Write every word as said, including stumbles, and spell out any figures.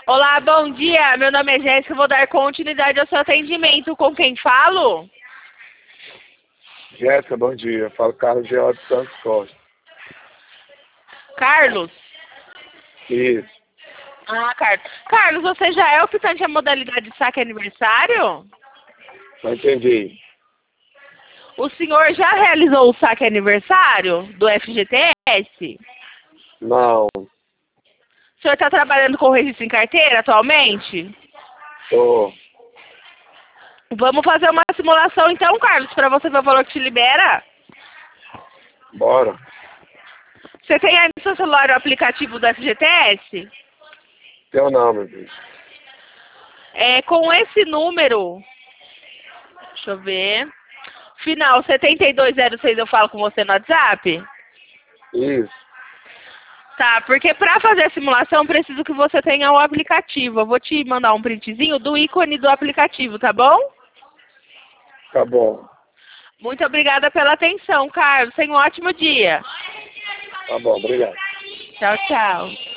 Olá, bom dia. Meu nome é Jéssica, vou dar continuidade ao seu atendimento. Com quem falo? Jéssica, bom dia. Falo Carlos George Santos Costa. Carlos? Isso. Ah, Carlos. Carlos, você já é optante à modalidade de saque aniversário? Não entendi. O senhor já realizou o saque aniversário do F G T S? Não. O senhor está trabalhando com registro em carteira atualmente? Tô. Vamos fazer uma simulação então, Carlos, para você ver o valor que te libera? Bora. Você tem aí no seu celular o aplicativo do F G T S? Teu nome, bicho. É, com esse número, deixa eu ver, final setenta e dois zero seis, eu falo com você no WhatsApp? Isso. Tá, porque para fazer a simulação, preciso que você tenha o aplicativo. Eu vou te mandar um printzinho do ícone do aplicativo, tá bom? Tá bom. Muito obrigada pela atenção, Carlos. Tenha um ótimo dia. Tá bom, obrigado. Tchau, tchau.